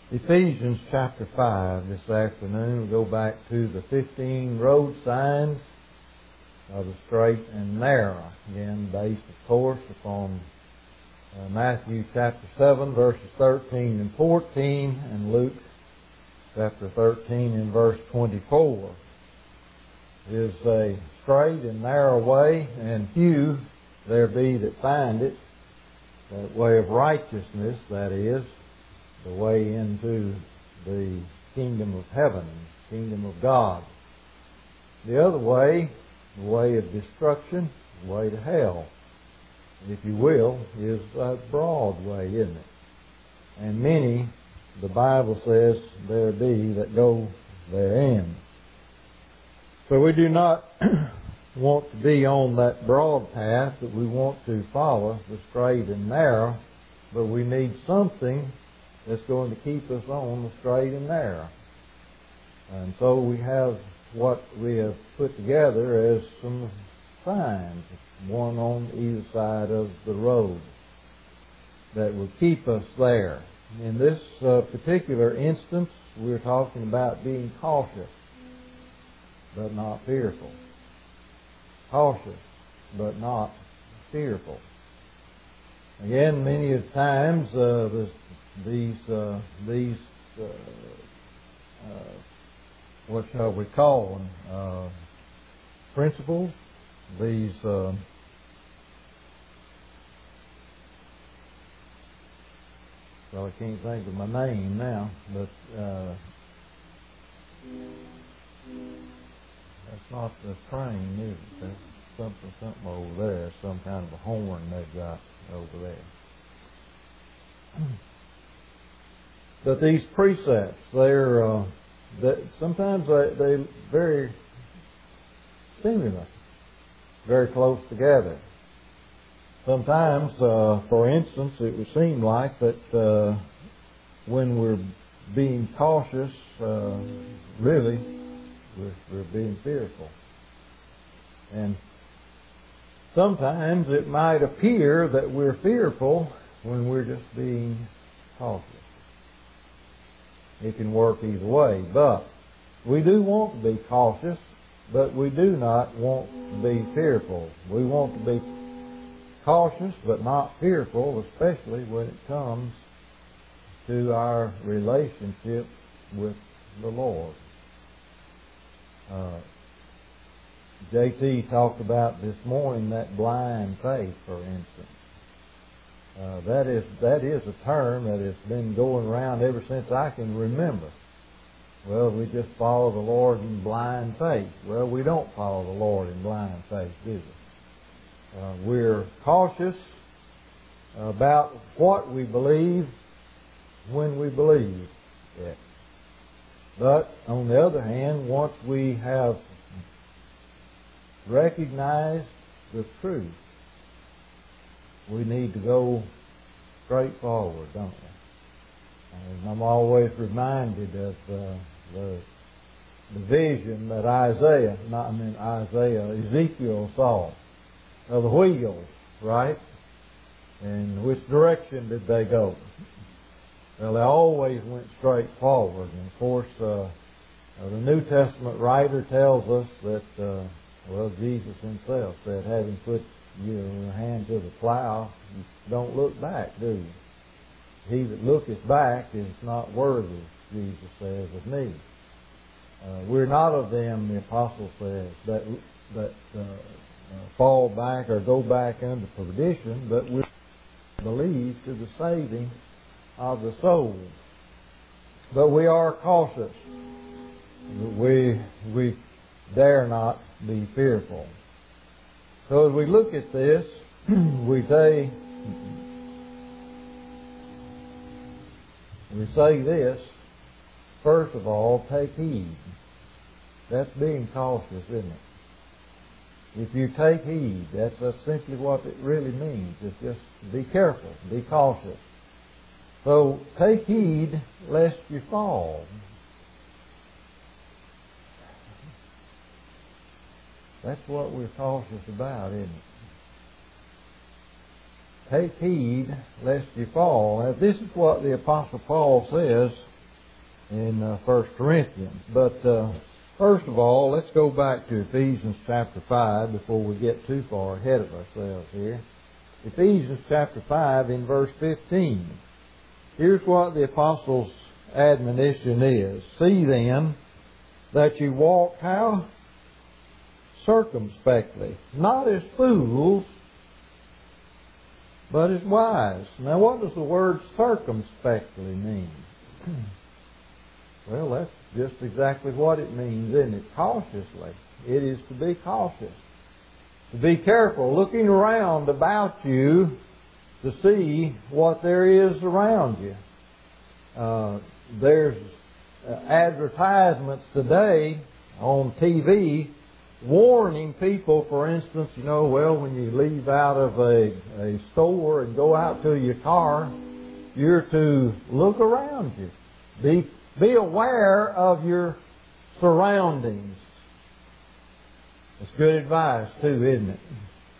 Ephesians chapter 5 this afternoon. We'll go back to the 15 road signs of the straight and narrow. Again, based, of course, upon Matthew chapter 7, verses 13 and 14, and Luke chapter 13 and verse 24. It is a straight and narrow way, and few there be that find it. That way of righteousness, that is, the way into the kingdom of heaven, the kingdom of God. The other way, the way of destruction, the way to hell, if you will, is a broad way, isn't it? And many, the Bible says, there be that go therein. So we do not want to be on that broad path, but we want to follow the straight and narrow, but we need something that's going to keep us on the straight and narrow. And so we have what we have put together as some signs, one on either side of the road, that will keep us there. In this particular instance, we're talking about being cautious, but not fearful. Cautious, but not fearful. Again, many of times, these what shall we call them, principles, these well, I can't think of my name now, but that's not the train, is it? That's something over there, some kind of a horn they've got over there. But these precepts, they're sometimes they very similar, very close together. Sometimes, for instance, it would seem like that when we're being cautious, really, we're being fearful. And sometimes it might appear that we're fearful when we're just being cautious. It can work either way, but we do want to be cautious, but we do not want to be fearful. We want to be cautious but not fearful, especially when it comes to our relationship with the Lord. J.T. talked about this morning that blind faith, for instance. That is a term that has been going around ever since I can remember. Well, we just follow the Lord in blind faith. Well, we don't follow the Lord in blind faith, do we? We're cautious about what we believe when we believe it. But, on the other hand, once we have recognized the truth, we need to go straight forward, don't we? And I'm always reminded of the vision that Ezekiel saw of the wheels, right? And which direction did they go? Well, they always went straight forward. And of course, the New Testament writer tells us that, Jesus himself said, having put your hand to the plow, you don't look back, do you? He that looketh back is not worthy, Jesus says, of me. We're not of them, the apostle says, that fall back or go back unto perdition, but we believe to the saving of the soul. But we are cautious. We dare not be fearful. So as we look at this, we say this, first of all, take heed. That's being cautious, isn't it? If you take heed, that's simply what it really means. It's just be careful, be cautious. So take heed lest you fall. That's what we're cautious about, isn't it? Take heed lest you fall. Now, this is what the Apostle Paul says in 1 Corinthians. But first of all, let's go back to Ephesians chapter 5 before we get too far ahead of ourselves here. Ephesians chapter 5 in verse 15. Here's what the apostle's admonition is. See then that you walk how? Circumspectly. Not as fools, but as wise. Now what does the word circumspectly mean? Well, that's just exactly what it means, isn't it? Cautiously. It is to be cautious. To be careful, looking around about you to see what there is around you. There's advertisements today on TV warning people, for instance, when you leave out of a store and go out to your car, you're to look around you. Be aware of your surroundings. It's good advice too, isn't it?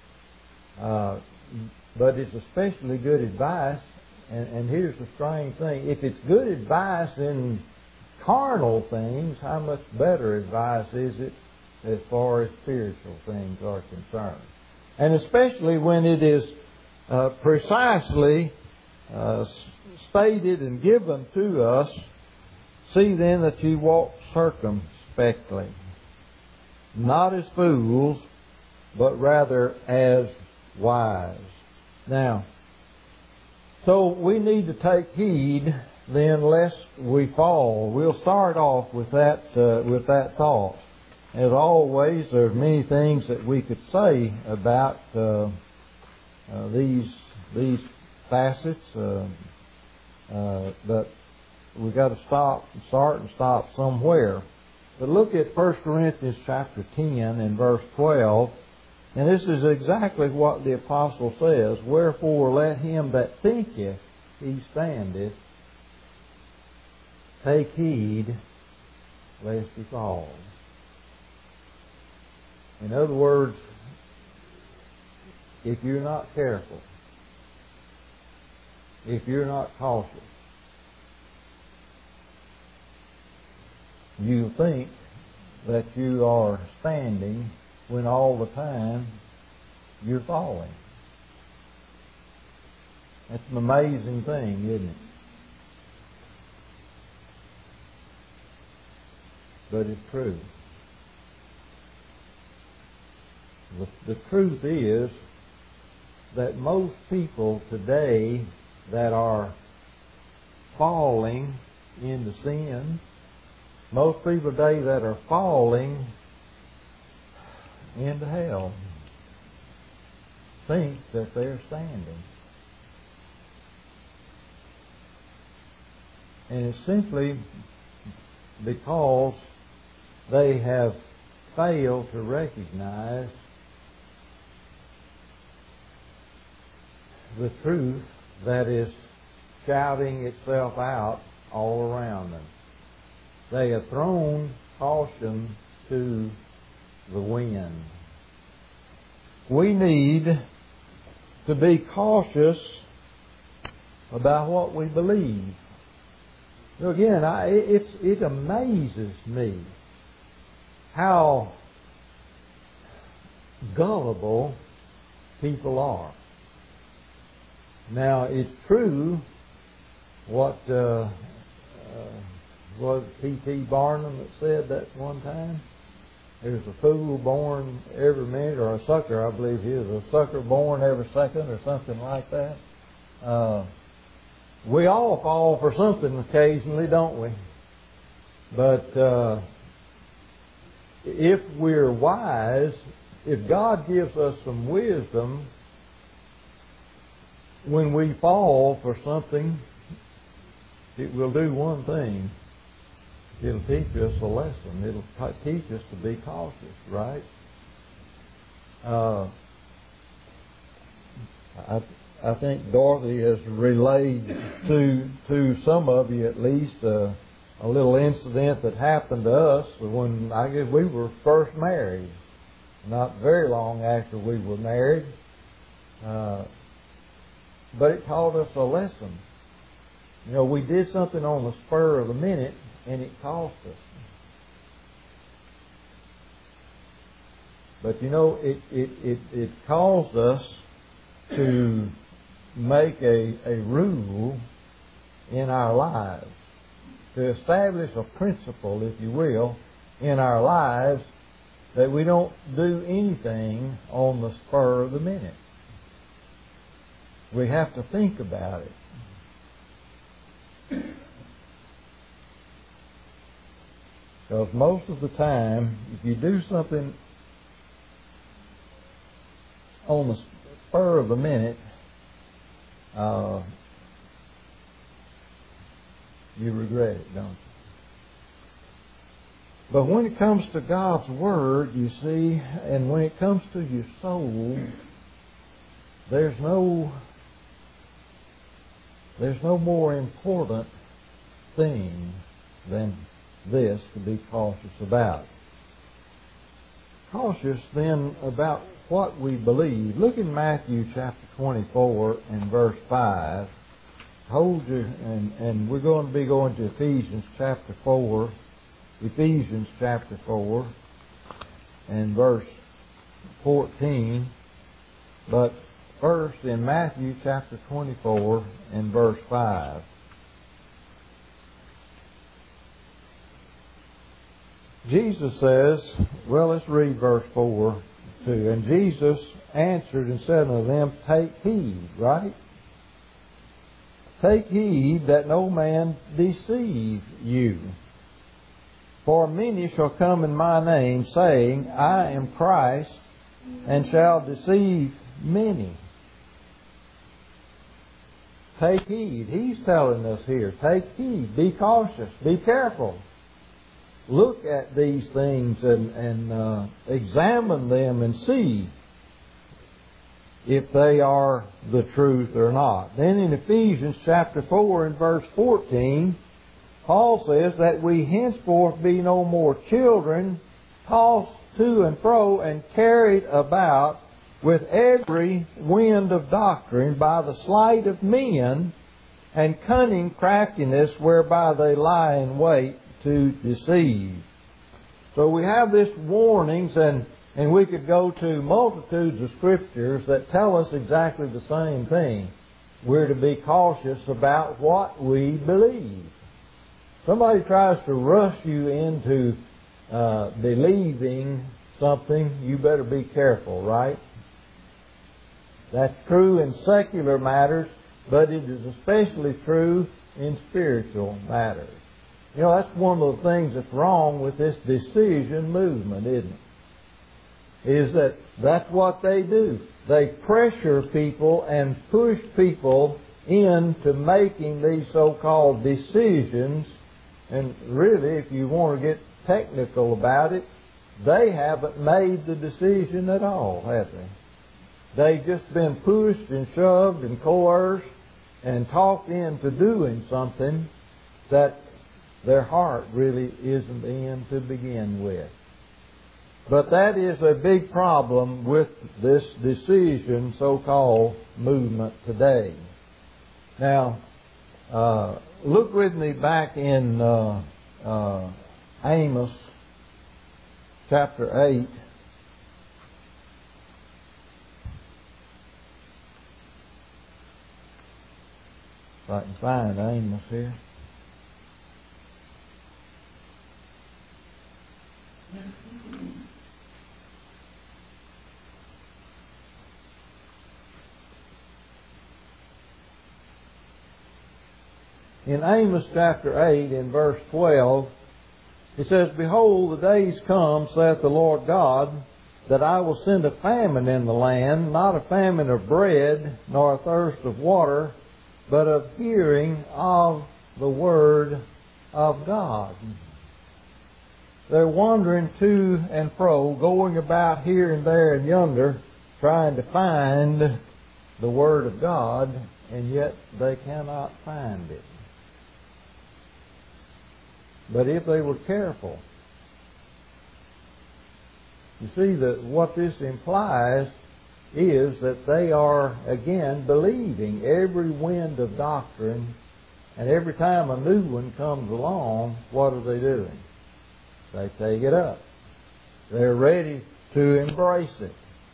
But it's especially good advice, and here's the strange thing. If it's good advice in carnal things, how much better advice is it as far as spiritual things are concerned? And especially when it is precisely stated and given to us, see then that ye walk circumspectly, not as fools, but rather as wise. Now, so we need to take heed then lest we fall. We'll start off with that thought. As always, there's many things that we could say about these facets, but we've got to start and stop somewhere. But look at 1 Corinthians chapter 10 and verse 12, and this is exactly what the apostle says. Wherefore let him that thinketh he standeth take heed lest he fall. In other words, if you're not careful, if you're not cautious, you think that you are standing when all the time you're falling. That's an amazing thing, isn't it? But it's true. The truth is that most people today that are falling into sin, most people today that are falling into hell, think that they're standing. And it's simply because they have failed to recognize the truth that is shouting itself out all around them. They have thrown caution to the wind. We need to be cautious about what we believe. So again, it amazes me how gullible people are. Now, it's true what was P.T. Barnum that said that one time? There's a fool born every minute, or a sucker, I believe he is, a sucker born every second, or something like that. We all fall for something occasionally, don't we? But if we're wise, if God gives us some wisdom, when we fall for something, it will do one thing. It'll teach us a lesson. It'll teach us to be cautious, right? I think Dorothy has relayed to some of you at least a little incident that happened to us when I guess we were first married. Not very long after we were married. But it taught us a lesson. We did something on the spur of the minute, and it cost us. But you know, it caused us to make a rule in our lives, to establish a principle, if you will, in our lives that we don't do anything on the spur of the minute. We have to think about it. Because most of the time, if you do something on the spur of the minute, you regret it, don't you? But when it comes to God's Word, you see, and when it comes to your soul, there's no more important thing than this to be cautious about. Cautious then about what we believe. Look in Matthew chapter 24 and verse 5. Hold your, and we're going to be going to Ephesians chapter 4. Ephesians chapter 4 and verse 14. But first in Matthew chapter 24 and verse 5. Jesus says, well, let's read verse 4 too. And Jesus answered and said unto them, take heed, right? Take heed that no man deceive you. For many shall come in my name, saying, I am Christ, and shall deceive many. Take heed. He's telling us here, take heed, be cautious, be careful. Look at these things and examine them and see if they are the truth or not. Then in Ephesians chapter 4 and verse 14, Paul says that we henceforth be no more children, tossed to and fro and carried about with every wind of doctrine by the sleight of men and cunning craftiness whereby they lie in wait to deceive. So we have this warnings, and we could go to multitudes of scriptures that tell us exactly the same thing. We're to be cautious about what we believe. Somebody tries to rush you into believing something, you better be careful, right? That's true in secular matters, but it is especially true in spiritual matters. You know, that's one of the things that's wrong with this decision movement, isn't it? Is that that's what they do. They pressure people and push people into making these so-called decisions. And really, if you want to get technical about it, they haven't made the decision at all, have they? They've just been pushed and shoved and coerced and talked into doing something that their heart really isn't in to begin with. But that is a big problem with this decision so-called movement today. Now, look with me back in Amos chapter 8. If I can find Amos here. In Amos chapter 8, in verse 12, it says, Behold, the days come, saith the Lord God, that I will send a famine in the land, not a famine of bread, nor a thirst of water, but of hearing of the word of God. They're wandering to and fro, going about here and there and yonder, trying to find the Word of God, and yet they cannot find it. But if they were careful, you see that what this implies is that they are, again, believing every wind of doctrine And every time a new one comes along, what are they doing? They take it up. They're ready to embrace it.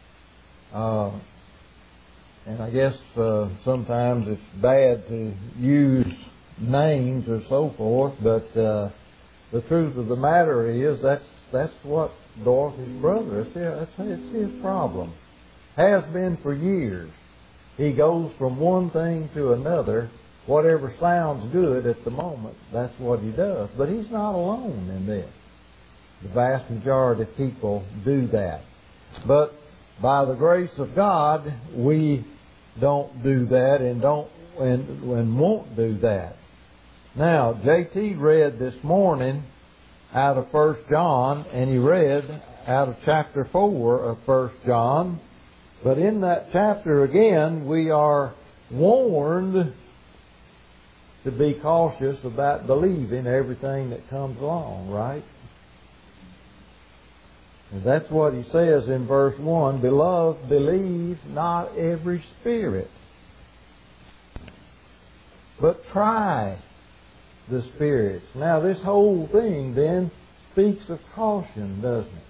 And I guess sometimes it's bad to use names or so forth, but the truth of the matter is that's what Dorothy's brother, it's his problem. Has been for years. He goes from one thing to another. Whatever sounds good at the moment, that's what he does. But he's not alone in this. The vast majority of people do that. But by the grace of God, we don't do that and won't do that. Now, J.T. read this morning out of 1 John, and he read out of chapter 4 of 1 John. But in that chapter again, we are warned to be cautious about believing everything that comes along, right? And that's what he says in verse 1, Beloved, believe not every spirit, but try the spirits. Now this whole thing then speaks of caution, doesn't it?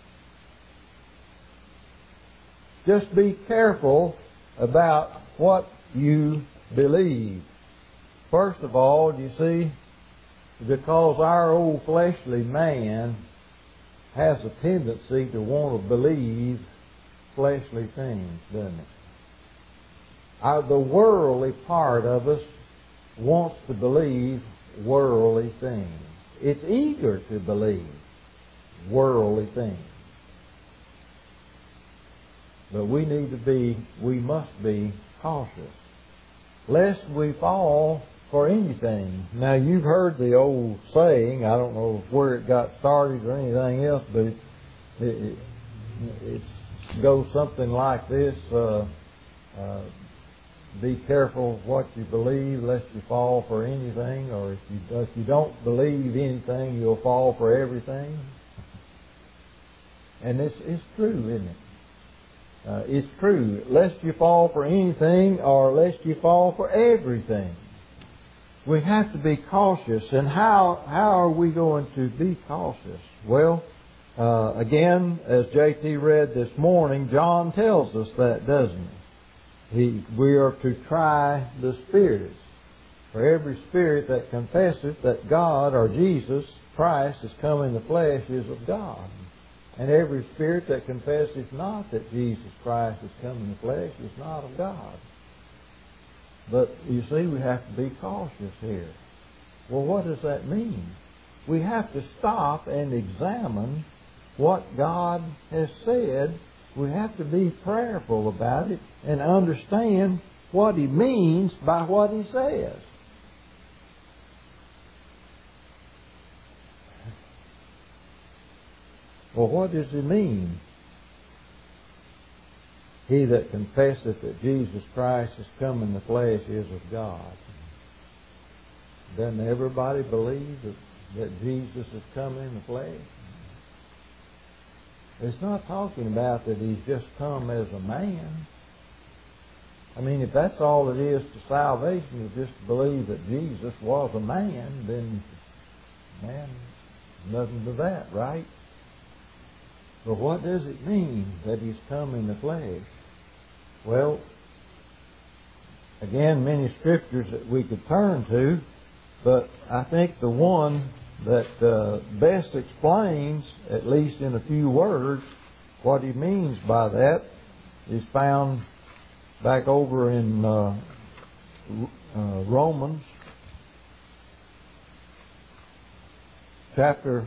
Just be careful about what you believe. First of all, you see, because our old fleshly man has a tendency to want to believe fleshly things, doesn't it? The worldly part of us wants to believe worldly things. It's eager to believe worldly things. But we must be cautious, lest we fall for anything. Now, you've heard the old saying, I don't know where it got started or anything else, but it goes something like this, be careful what you believe, lest you fall for anything, or if you don't believe anything, you'll fall for everything. And it's true, isn't it? It's true, lest you fall for anything, or lest you fall for everything. We have to be cautious. And how are we going to be cautious? Well, again, as J.T. read this morning, John tells us that, doesn't he? We are to try the spirits. For every spirit that confesses that God or Jesus Christ has come in the flesh is of God. And every spirit that confesses not that Jesus Christ has come in the flesh is not of God. But you see, we have to be cautious here. Well, what does that mean? We have to stop and examine what God has said. We have to be prayerful about it and understand what He means by what He says. Well, what does He mean? He that confesseth that Jesus Christ has come in the flesh is of God. Doesn't everybody believe that Jesus has come in the flesh? It's not talking about that He's just come as a man. I mean, if that's all it is to salvation, is just to believe that Jesus was a man, then, man, nothing to that, right? But what does it mean that He's come in the flesh? Well, again, many scriptures that we could turn to, but I think the one that best explains, at least in a few words, what He means by that is found back over in Romans chapter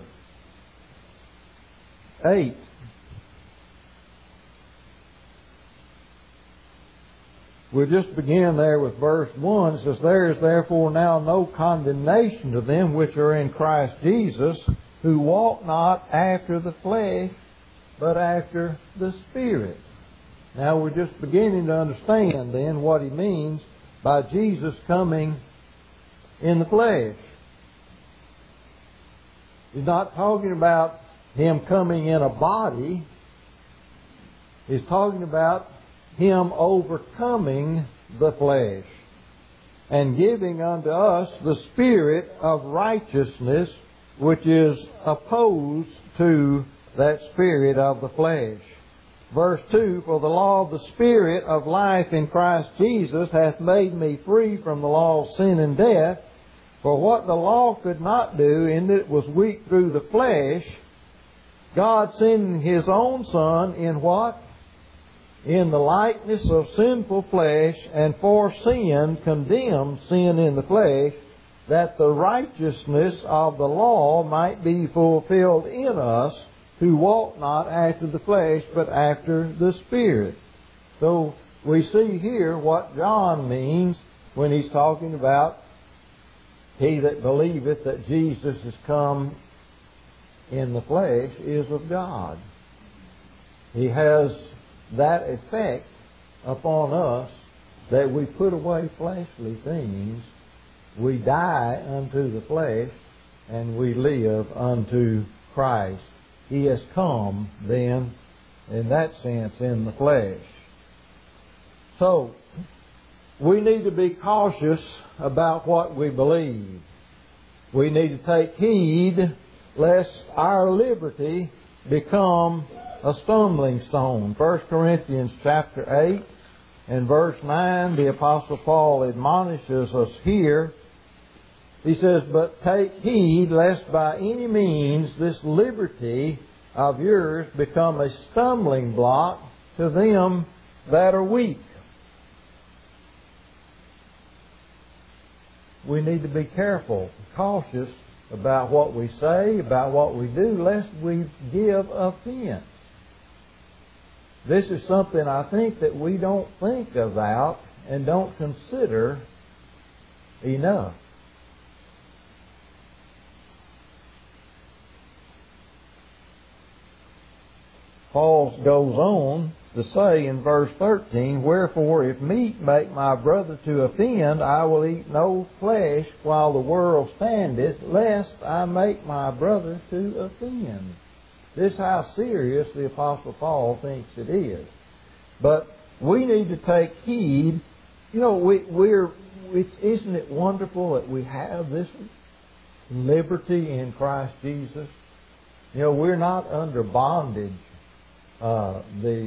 8. We'll just begin there with verse 1. It says, There is therefore now no condemnation to them which are in Christ Jesus, who walk not after the flesh, but after the Spirit. Now we're just beginning to understand then what he means by Jesus coming in the flesh. He's not talking about Him coming in a body. He's talking about Him overcoming the flesh. and giving unto us the Spirit of righteousness, which is opposed to that spirit of the flesh. Verse 2, For the law of the Spirit of life in Christ Jesus hath made me free from the law of sin and death. For what the law could not do, in that it was weak through the flesh, God sending His own Son in what? In the likeness of sinful flesh, and for sin condemned sin in the flesh, that the righteousness of the law might be fulfilled in us, who walk not after the flesh, but after the Spirit. So we see here what John means when he's talking about he that believeth that Jesus is come in the flesh is of God. He has that effect upon us that we put away fleshly things, we die unto the flesh, and we live unto Christ. He has come then, in that sense, in the flesh. So, we need to be cautious about what we believe. We need to take heed lest our liberty become a stumbling stone. 1 Corinthians chapter 8 and verse 9, the Apostle Paul admonishes us here. He says, But take heed lest by any means this liberty of yours become a stumbling block to them that are weak. We need to be careful, cautious about what we say, about what we do, lest we give offense. This is something I think that we don't think about and don't consider enough. Paul goes on to say in verse 13, Wherefore, if meat make my brother to offend, I will eat no flesh while the world standeth, lest I make my brother to offend. This is how serious the Apostle Paul thinks it is. But we need to take heed. You know, isn't it wonderful that we have this liberty in Christ Jesus? You know, we're not under bondage. All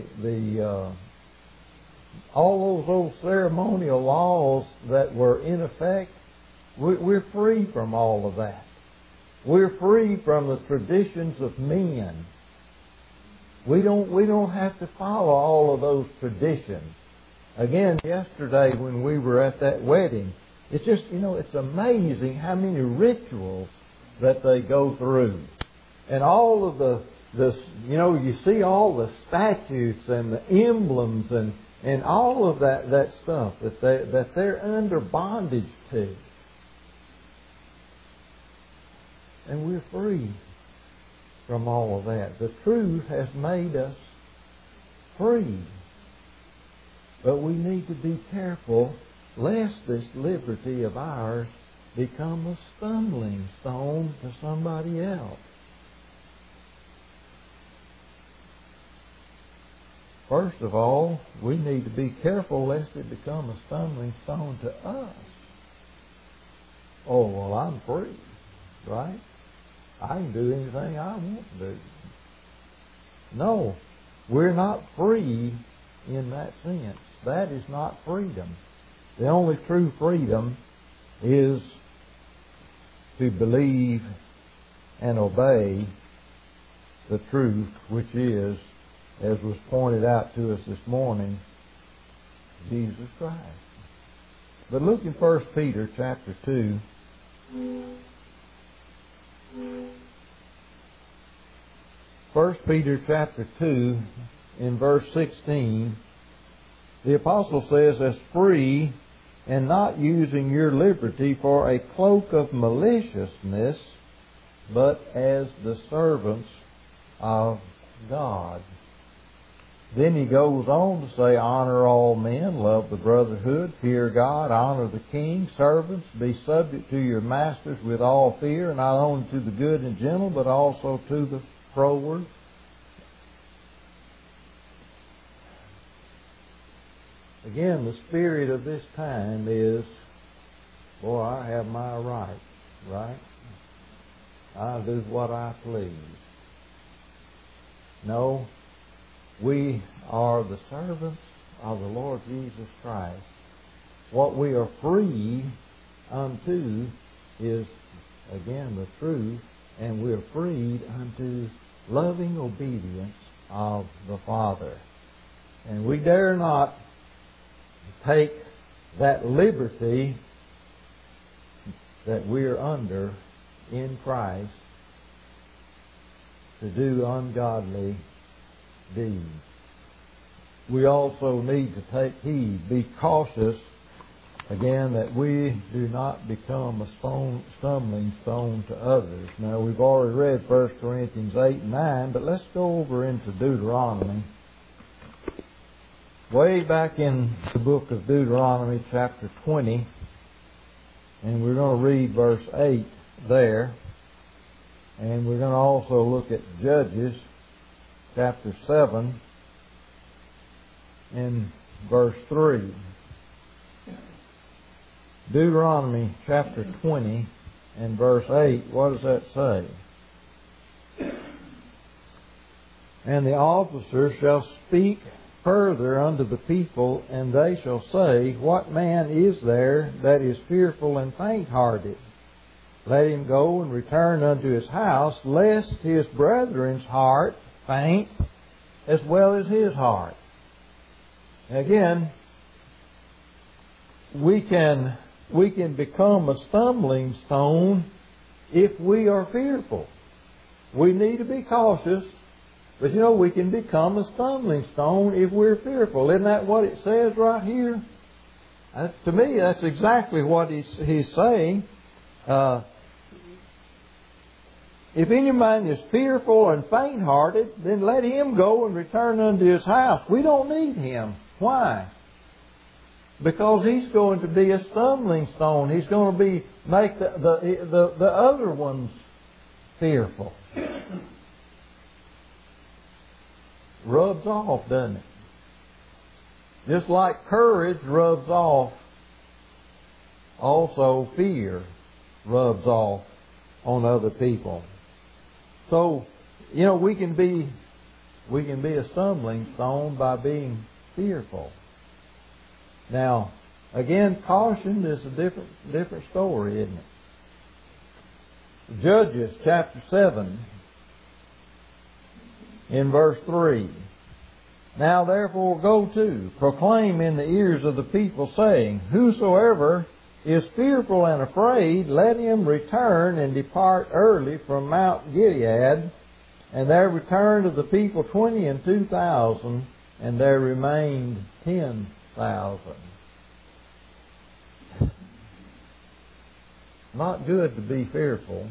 those old ceremonial laws that were in effect, we're free from all of that. We're free from the traditions of men. We don't have to follow all of those traditions. Again, yesterday when we were at that wedding, it's just, it's amazing how many rituals that they go through. And all of you see all the statutes and the emblems and all of that stuff that they're under bondage to. And we're free from all of that. The truth has made us free. But we need to be careful lest this liberty of ours become a stumbling stone to somebody else. First of all, we need to be careful lest it become a stumbling stone to us. Oh, well, I'm free, right? I can do anything I want to do. No, we're not free in that sense. That is not freedom. The only true freedom is to believe and obey the truth, which is, as was pointed out to us this morning, Jesus Christ. But look in 1 Peter chapter 2. 1 Peter chapter 2 in verse 16, the apostle says, As free and not using your liberty for a cloak of maliciousness, but as the servants of God. Then he goes on to say, Honor all men, love the brotherhood, fear God, honor the king, servants, be subject to your masters with all fear, not only to the good and gentle, but also to the froward. Again, the spirit of this time is boy, I have my rights, right? I'll do what I please. No, we are the servants of the Lord Jesus Christ. What we are free unto is, again, the truth, and we are freed unto loving obedience of the Father. And we dare not take that liberty that we are under in Christ to do ungodly deeds. We also need to take heed, be cautious, again, that we do not become a stumbling stone to others. Now, we've already read 1 Corinthians 8 and 9, but let's go over into Deuteronomy. Way back in the book of Deuteronomy, chapter 20, and we're going to read verse 8 there. And we're going to also look at Judges, chapter 7, and verse 3. Deuteronomy chapter 20 and verse 8, what does that say? And the officers shall speak further unto the people, and they shall say, What man is there that is fearful and faint-hearted? Let him go and return unto his house, lest his brethren's heart faint as well as his heart. Again, we can become a stumbling stone if we are fearful. We need to be cautious, but we can become a stumbling stone if we're fearful. Isn't that what it says right here? To me, that's exactly what he's saying. If any man is fearful and faint-hearted, then let him go and return unto his house. We don't need him. Why? Because he's going to be a stumbling stone. He's going to make the other ones fearful. Rubs off, doesn't it? Just like courage rubs off, also fear rubs off on other people. So, we can be a stumbling stone by being fearful. Now, again, caution is a different story, isn't it? Judges chapter 7 in verse 3. Now therefore go to, proclaim in the ears of the people, saying, Whosoever is fearful and afraid, let him return and depart early from Mount Gilead. And there returned of the people 22,000, and there remained 10,000. Not good to be fearful.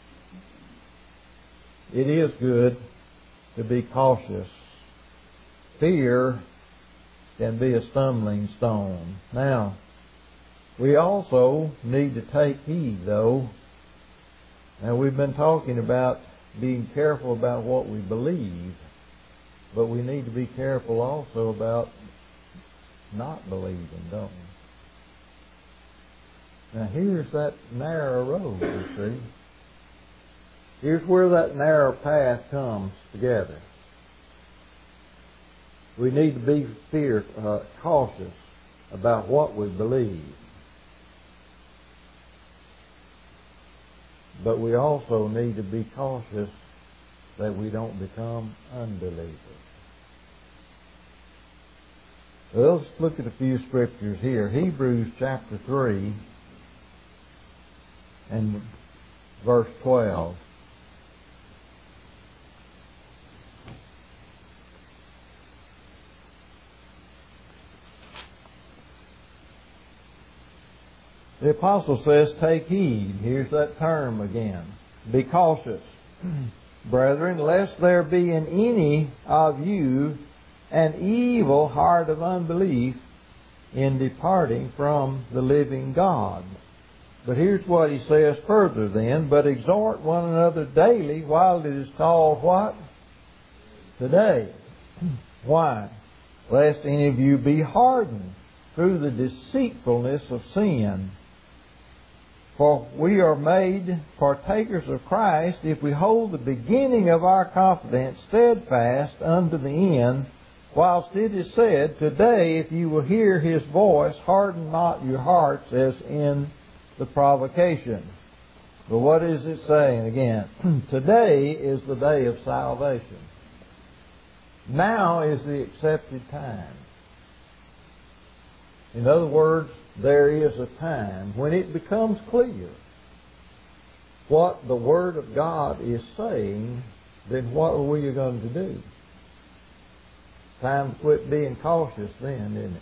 It is good to be cautious. Fear can be a stumbling stone. Now, we also need to take heed, though. Now, we've been talking about being careful about what we believe, but we need to be careful also about not believing, don't we? Now, here's that narrow road, you see. Here's where that narrow path comes together. We need to be cautious about what we believe. But we also need to be cautious that we don't become unbelievers. Well, let's look at a few scriptures here. Hebrews chapter 3 and verse 12. The apostle says, take heed. Here's that term again. Be cautious, brethren, lest there be in any of you an evil heart of unbelief in departing from the living God. But here's what he says further then. But exhort one another daily while it is called what? Today. Why? Lest any of you be hardened through the deceitfulness of sin. For we are made partakers of Christ if we hold the beginning of our confidence steadfast unto the end, whilst it is said, Today, if you will hear His voice, harden not your hearts as in the provocation. But what is it saying again? Today is the day of salvation. Now is the accepted time. In other words, there is a time when it becomes clear what the Word of God is saying, then what are we going to do? Time to quit being cautious then, isn't it?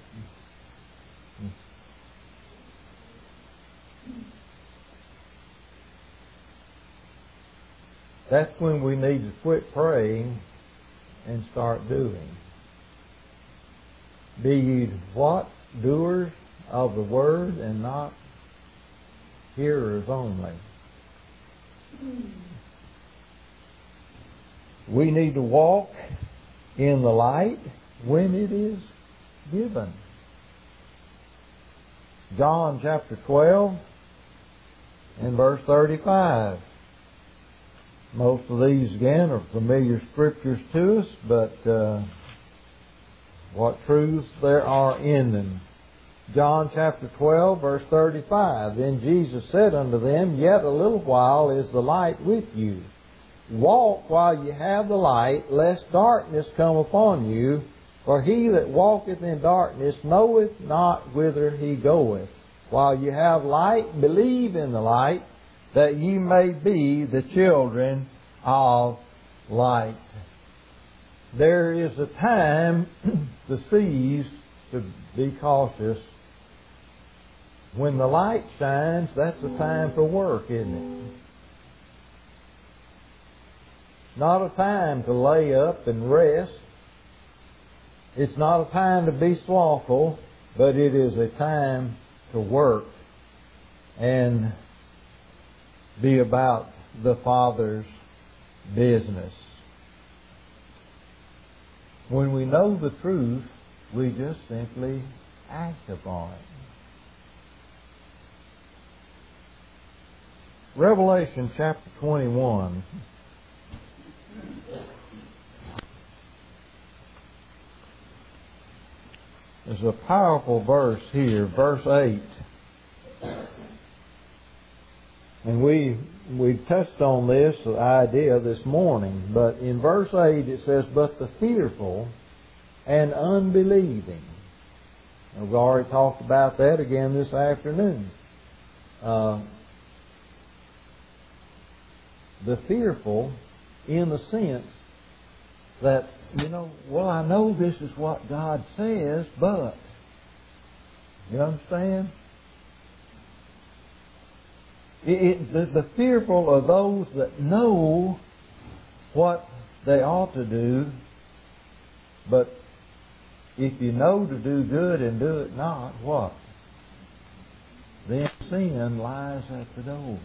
That's when we need to quit praying and start doing. Be ye what? Doers of the Word and not hearers only. We need to walk in the light when it is given. John chapter 12 and verse 35. Most of these, again, are familiar scriptures to us, but what truths there are in them. John chapter 12, verse 35. Then Jesus said unto them, Yet a little while is the light with you. Walk while ye have the light, lest darkness come upon you. For he that walketh in darkness knoweth not whither he goeth. While you have light, believe in the light, that ye may be the children of light. There is a time to cease, to be cautious. When the light shines, that's a time for work, isn't it? Not a time to lay up and rest. It's not a time to be slothful, but it is a time to work and be about the Father's business. When we know the truth, we just simply act upon it. Revelation chapter 21. There's a powerful verse here, verse 8. And we touched on this idea this morning, but in verse 8 it says, But the fearful and unbelieving. And we've already talked about that again this afternoon. The fearful in the sense that, I know this is what God says, but, you understand? The fearful are those that know what they ought to do, but if you know to do good and do it not, what? Then sin lies at the door.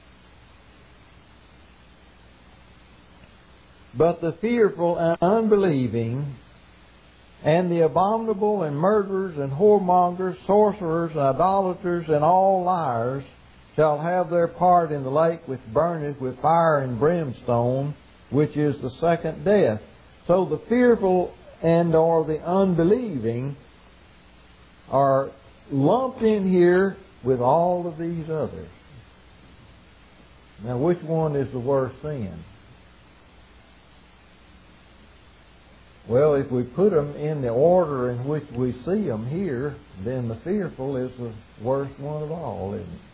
But the fearful and unbelieving, and the abominable, and murderers, and whoremongers, sorcerers, and idolaters, and all liars, shall have their part in the lake which burneth with fire and brimstone, which is the second death. So the fearful and or the unbelieving are lumped in here with all of these others. Now, which one is the worst sin? Well, if we put them in the order in which we see them here, then the fearful is the worst one of all, isn't it?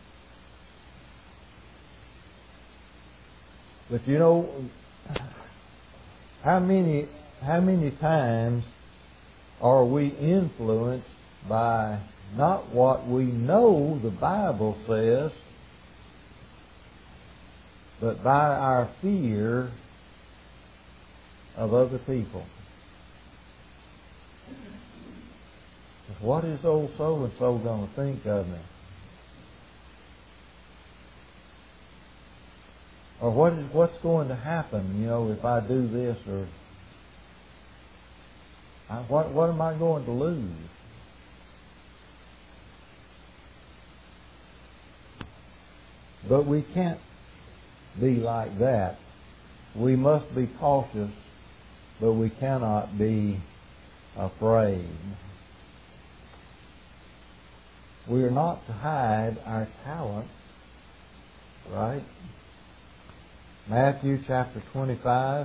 But how many times are we influenced by not what we know the Bible says, but by our fear of other people? What is old so-and-so going to think of me? Or what's going to happen, if I do this, or what am I going to lose? But we can't be like that. We must be cautious, but we cannot be afraid. We are not to hide our talent, right? Matthew chapter 25.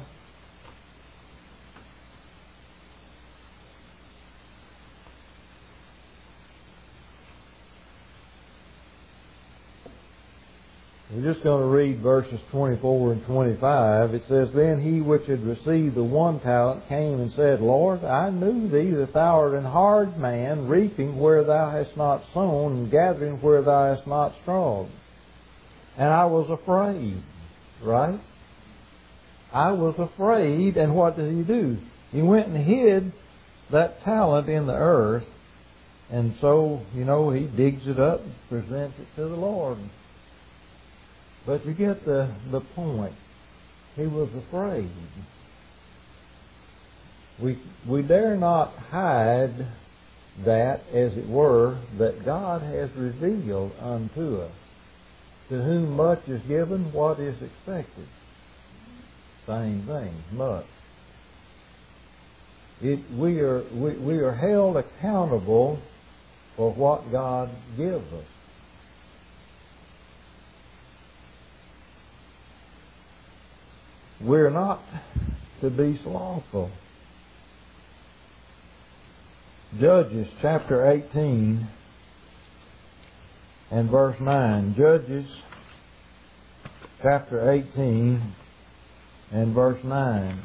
We're just going to read verses 24 and 25. It says, Then he which had received the one talent came and said, Lord, I knew thee that thou art an hard man, reaping where thou hast not sown, and gathering where thou hast not strawed. And I was afraid, right? I was afraid, and what did he do? He went and hid that talent in the earth, and so, he digs it up and presents it to the Lord. But you get the point. He was afraid. We dare not hide that, as it were, that God has revealed unto us. To whom much is given, what is expected? Same thing, much. We are held accountable for what God gives us. We're not to be slothful. Judges chapter 18 and verse 9. Judges chapter 18 and verse 9.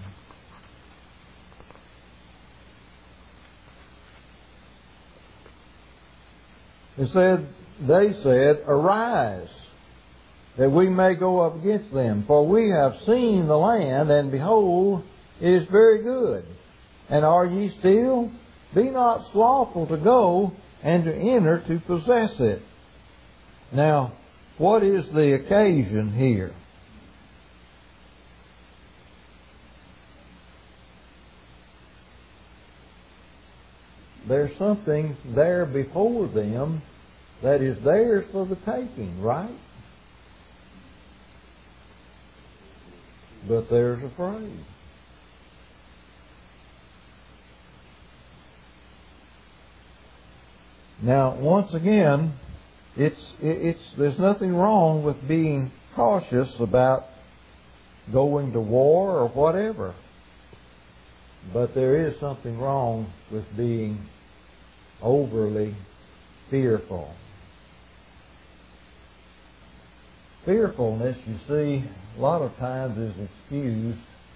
They said, Arise, that we may go up against them. For we have seen the land, and behold, it is very good. And are ye still? Be not slothful to go and to enter to possess it. Now, what is the occasion here? There's something there before them that is theirs for the taking, right? But they're afraid. Now, once again, there's nothing wrong with being cautious about going to war or whatever. But there is something wrong with being overly fearful. Fearfulness, you see, a lot of times is excused.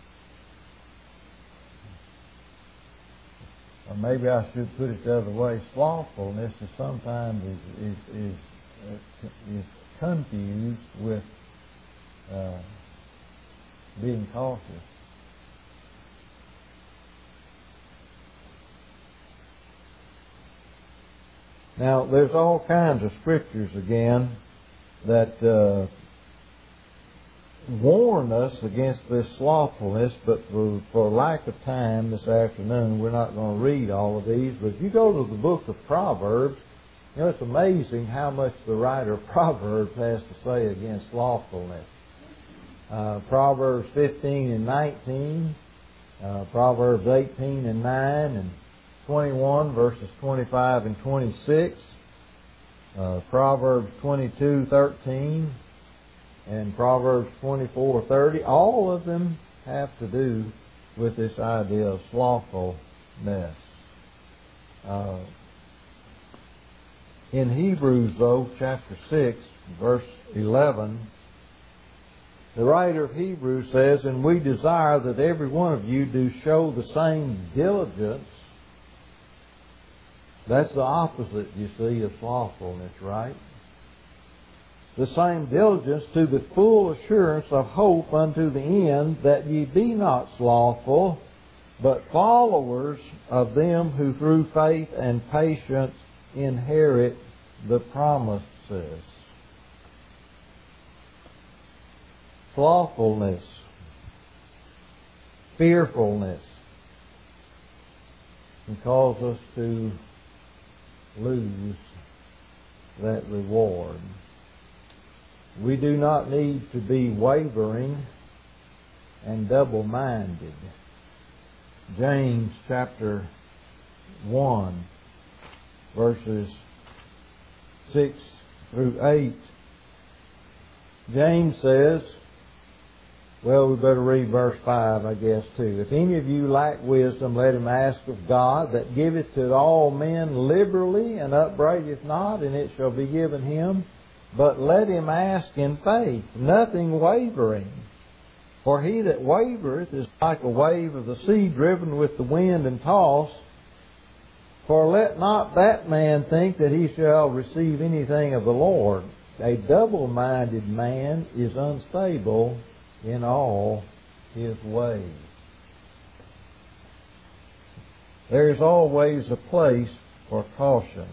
Or maybe I should put it the other way. Slothfulness is sometimes is confused with being cautious. Now, there's all kinds of scriptures again that warn us against this slothfulness, but for lack of time this afternoon, we're not going to read all of these. But if you go to the book of Proverbs, it's amazing how much the writer of Proverbs has to say against slothfulness. Proverbs 15 and 19, Proverbs 18 and 9, and 21, verses 25 and 26, Proverbs 22:13, and Proverbs 24:30. All of them have to do with this idea of slothfulness. In Hebrews, though, chapter 6, verse 11, the writer of Hebrews says, And we desire that every one of you do show the same diligence. That's the opposite, you see, of slothfulness, right? The same diligence to the full assurance of hope unto the end, that ye be not slothful, but followers of them who through faith and patience inherit the promises. Slothfulness, fearfulness, can cause us to lose that reward. We do not need to be wavering and double-minded. James chapter 1, verses 6 through 8. James says, well, we better read verse 5, I guess, too. If any of you lack wisdom, let him ask of God, that giveth to all men liberally, and upbraideth not, and it shall be given him. But let him ask in faith, nothing wavering. For he that wavereth is like a wave of the sea, driven with the wind and tossed. For let not that man think that he shall receive anything of the Lord. A double-minded man is unstable in all his ways. There is always a place for caution.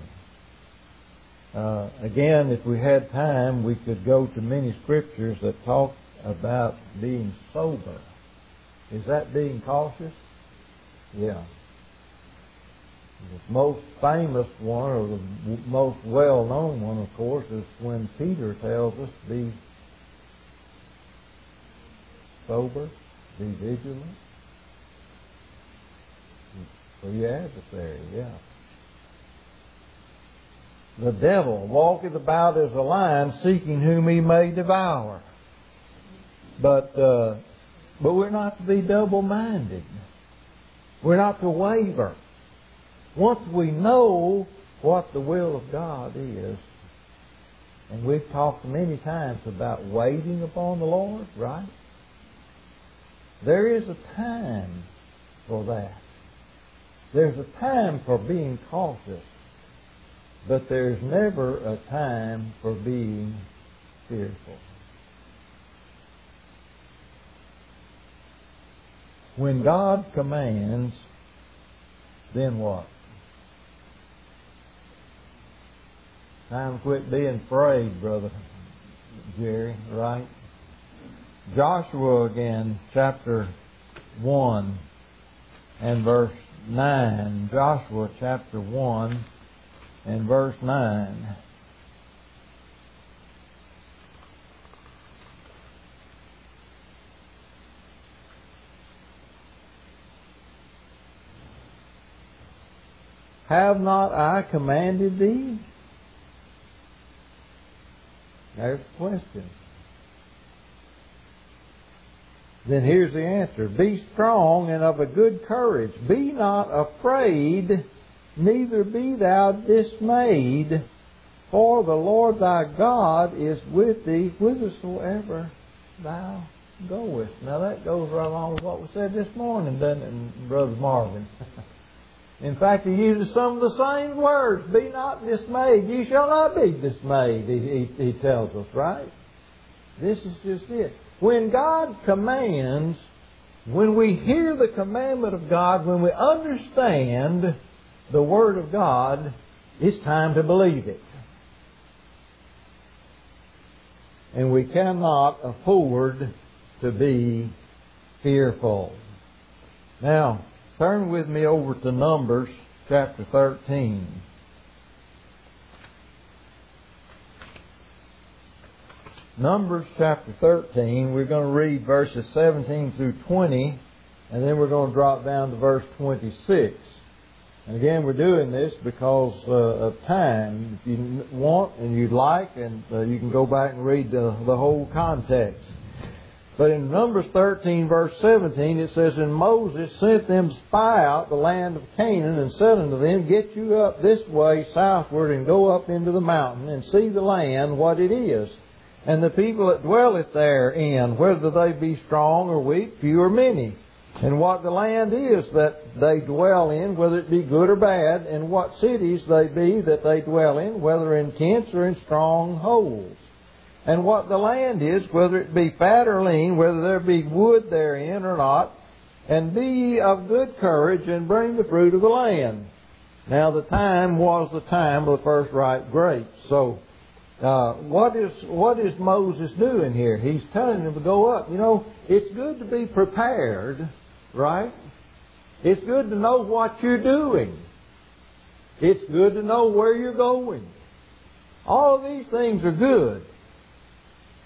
Again, if we had time, we could go to many scriptures that talk about being sober. Is that being cautious? Yeah. The most famous one, or the most well-known one, of course, is when Peter tells us to be sober, be vigilant for your adversary, yeah. The devil walketh about as a lion, seeking whom he may devour. But we're not to be double-minded. We're not to waver. Once we know what the will of God is, and we've talked many times about waiting upon the Lord, right? There is a time for that. There's a time for being cautious, but there's never a time for being fearful. When God commands, then what? Time to quit being afraid, Brother Jerry, right? Joshua again, chapter 1 and verse 9. Joshua chapter 1 and verse 9. Have not I commanded thee? There's the question. Then here's the answer. Be strong and of a good courage. Be not afraid, neither be thou dismayed, for the Lord thy God is with thee whithersoever thou goest. Now that goes right along with what was said this morning, doesn't it, Brother Marvin? In fact, he uses some of the same words. Be not dismayed. Ye shall not be dismayed, he tells us, right? This is just it. When God commands, when we hear the commandment of God, when we understand the Word of God, it's time to believe it. And we cannot afford to be fearful. Now, turn with me over to Numbers chapter 13. Numbers chapter 13, we're going to read verses 17 through 20, and then we're going to drop down to verse 26. And again, we're doing this because of time. If you want and you'd like, and you can go back and read the whole context. But in Numbers 13, verse 17, it says, And Moses sent them to spy out the land of Canaan, and said unto them, Get you up this way southward, and go up into the mountain, and see the land, what it is, and the people that dwelleth therein, whether they be strong or weak, few or many, and what the land is that they dwell in, whether it be good or bad, and what cities they be that they dwell in, whether in tents or in strongholds. And what the land is, whether it be fat or lean, whether there be wood therein or not, and be ye of good courage, and bring the fruit of the land. Now the time was the time of the first ripe grapes. So, what is Moses doing here? He's telling them to go up. You know, it's good to be prepared, right? It's good to know what you're doing. It's good to know where you're going. All of these things are good.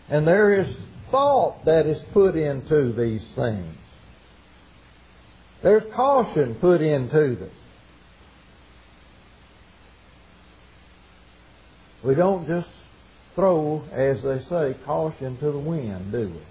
And there is thought that is put into these things. There's caution put into them. We don't just throw, as they say, caution to the wind, do we?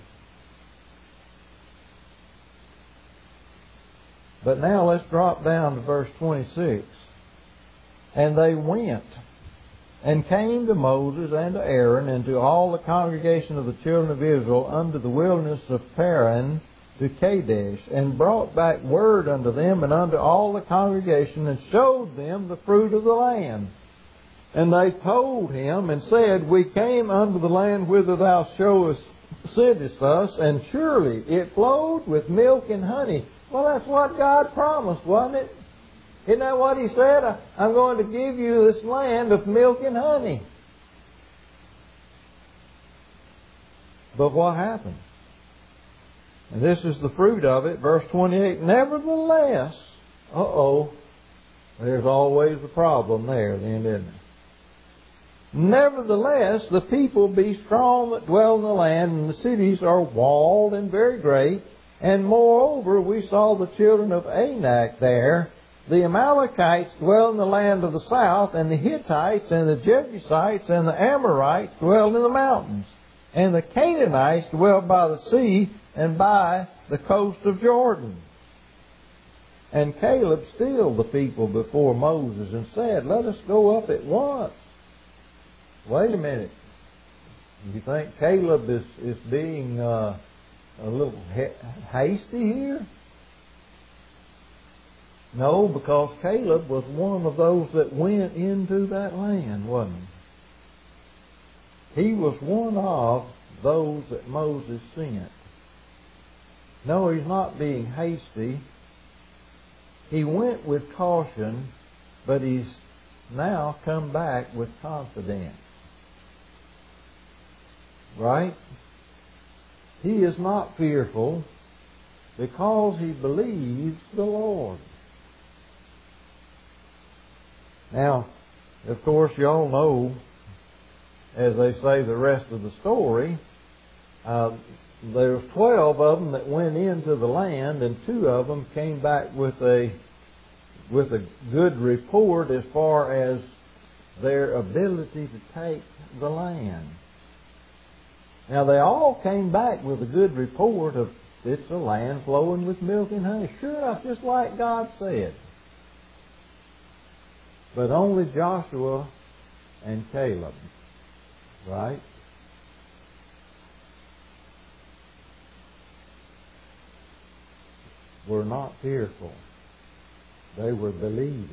But now let's drop down to verse 26. And they went and came to Moses and to Aaron and to all the congregation of the children of Israel unto the wilderness of Paran to Kadesh, and brought back word unto them and unto all the congregation, and showed them the fruit of the land. And they told him and said, We came unto the land whither thou sentest us, and surely it flowed with milk and honey. Well, that's what God promised, wasn't it? Isn't that what He said? I'm going to give you this land of milk and honey. But what happened? And this is the fruit of it, verse 28. Nevertheless, there's always a problem there then, isn't there? Nevertheless, the people be strong that dwell in the land, and the cities are walled and very great. And moreover, we saw the children of Anak there. The Amalekites dwell in the land of the south, and the Hittites and the Jebusites and the Amorites dwell in the mountains. And the Canaanites dwell by the sea and by the coast of Jordan. And Caleb stilled the people before Moses and said, Let us go up at once. Wait a minute. You think Caleb is being a little hasty here? No, because Caleb was one of those that went into that land, wasn't he? He was one of those that Moses sent. No, he's not being hasty. He went with caution, but he's now come back with confidence. Right? He is not fearful because he believes the Lord. Now, of course, you all know, as they say, the rest of the story. There's 12 of them that went into the land, and 2 of them came back with a good report as far as their ability to take the land. Now, they all came back with a good report of it's a land flowing with milk and honey. Sure enough, just like God said. But only Joshua and Caleb, right? Were not fearful. They were believing.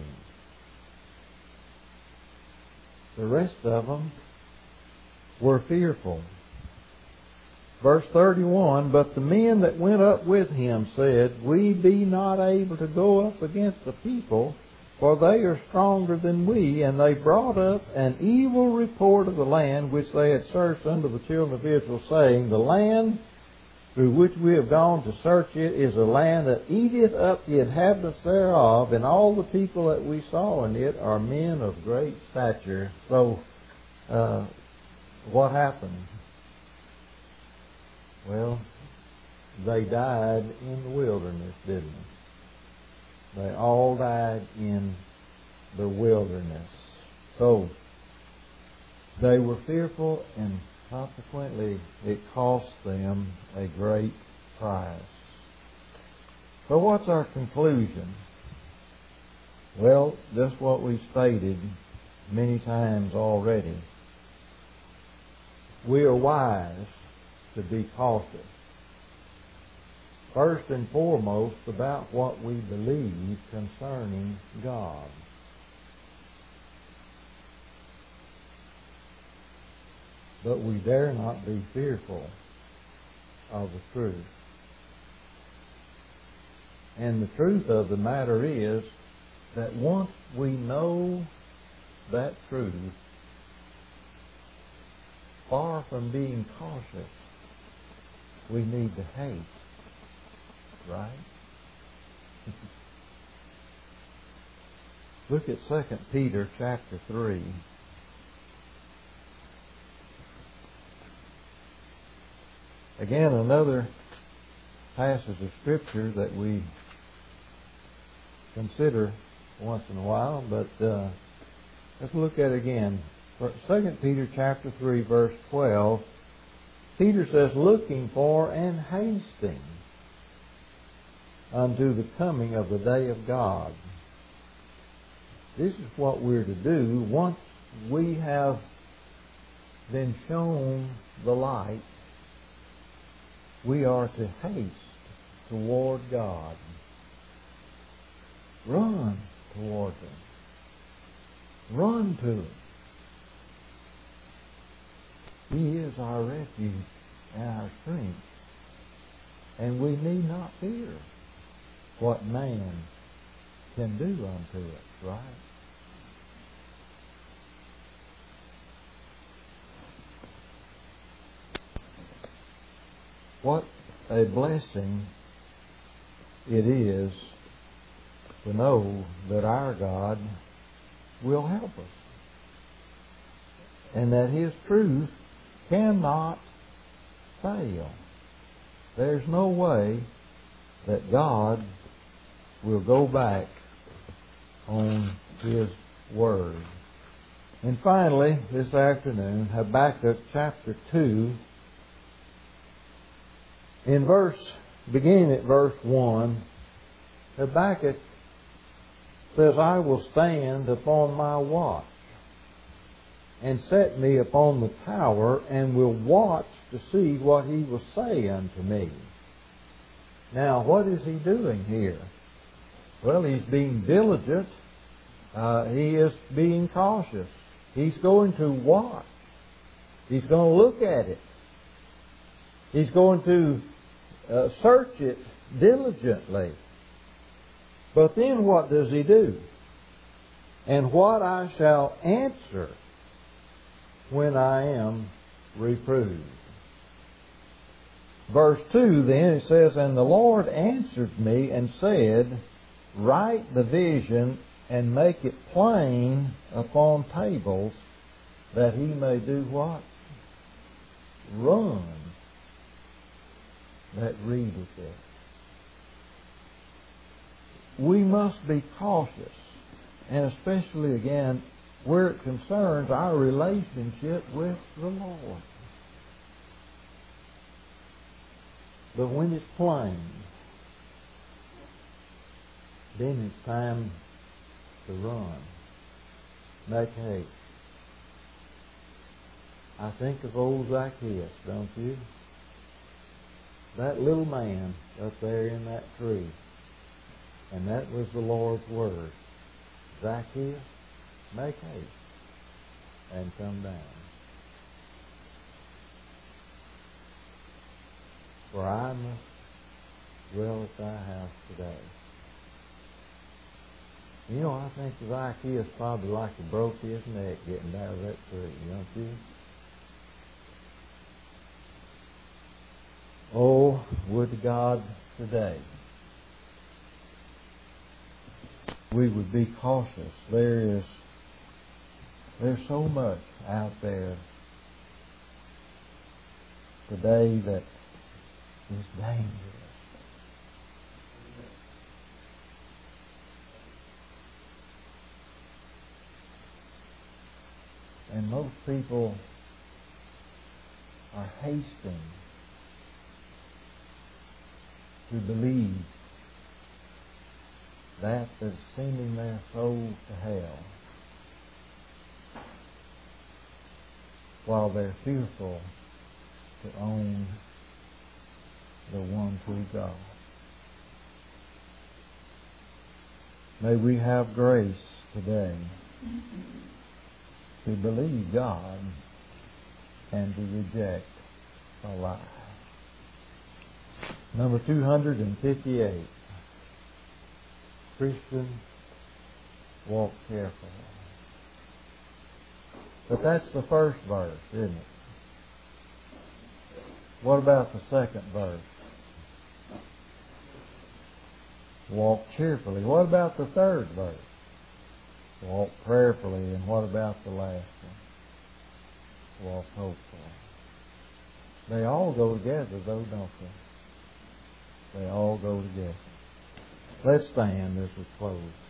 The rest of them were fearful. Verse 31, But the men that went up with him said, We be not able to go up against the people, for they are stronger than we. And they brought up an evil report of the land which they had searched unto the children of Israel, saying, The land through which we have gone to search it is a land that eateth up the inhabitants thereof, and all the people that we saw in it are men of great stature. So, what happened? Well, they died in the wilderness, didn't they? They all died in the wilderness. So, they were fearful, and consequently it cost them a great price. So what's our conclusion? Well, just what we stated many times already. We are wise to be cautious. First and foremost, about what we believe concerning God. But we dare not be fearful of the truth. And the truth of the matter is that once we know that truth, far from being cautious, we need to hate. Right? Look at 2 Peter chapter 3. Again, another passage of Scripture that we consider once in a while, but let's look at it again. 2 Peter chapter 3, verse 12, Peter says, looking for and hasting unto the coming of the day of God. This is what we're to do once we have been shown the light. We are to haste toward God. Run toward Him. Run to Him. He is our refuge and our strength. And we need not fear what man can do unto us, right? What a blessing it is to know that our God will help us, and that His truth cannot fail. There's no way that God will go back on His word. And finally, this afternoon, Habakkuk chapter 2, beginning at verse 1, Habakkuk says, I will stand upon my watch, and set me upon the tower, and will watch to see what He will say unto me. Now, what is he doing here? Well, he's being diligent. He is being cautious. He's going to watch. He's going to look at it. He's going to search it diligently. But then what does he do? And what I shall answer when I am reproved. Verse 2 then, it says, And the Lord answered me and said, Write the vision and make it plain upon tables, that he may do what? Run that readeth it. We must be cautious, and especially again where it concerns our relationship with the Lord. But when it's plain, then it's time to run. Make haste. I think of old Zacchaeus, don't you? That little man up there in that tree. And that was the Lord's word. Zacchaeus, make haste and come down. For I must dwell at thy house today. You know, I think Zacchaeus probably like to broke his neck getting down that tree, don't you? Oh, would to God today we would be cautious. There's so much out there today that is dangerous. And most people are hasting to believe that's sending their souls to hell, while they're fearful to own the one true God. May we have grace today to believe God and to reject a lie. Number 258. Christian, walk carefully. But that's the first verse, isn't it? What about the second verse? Walk cheerfully. What about the third verse? Walk prayerfully. And what about the last one? Walk hopefully. They all go together, though, don't they? They all go together. Let's stand as we close.